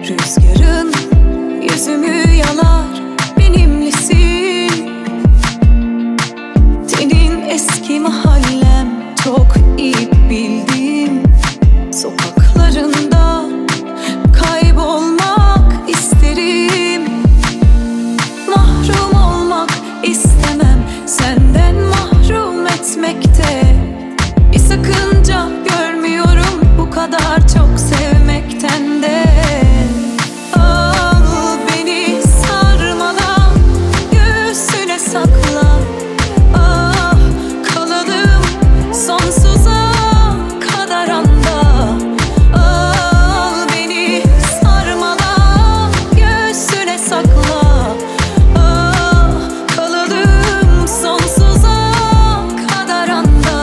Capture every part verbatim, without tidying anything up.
Rüzgarın yüzümü yalar, benimlesin. Senin eski mahallem, çok iyi bildiğim sokaklarında kaybolmak isterim. Mahrum olmak istemem, senden mahrum etmekte bir sakınca görmüyorum, bu kadar çok sevmekten de. Al beni sarmala, göğsüne sakla. Ah, kalalım sonsuza kadar anda. Al beni sarmala, göğsüne sakla. Ah, kalalım sonsuza kadar anda.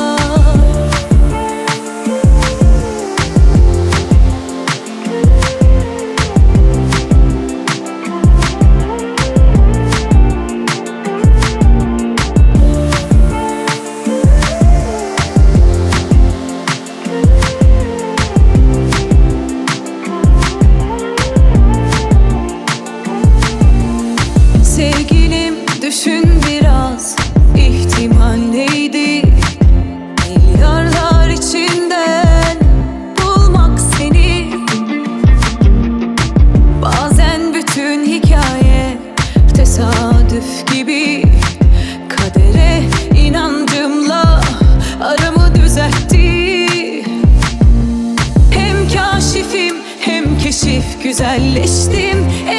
Sevgilim, düşün biraz, ihtimal neydi? Milyarlar içinden bulmak seni. Bazen bütün hikaye tesadüf gibi, kadere inancımla aramı düzeltti. Hem kaşifim hem keşif, güzelleştim.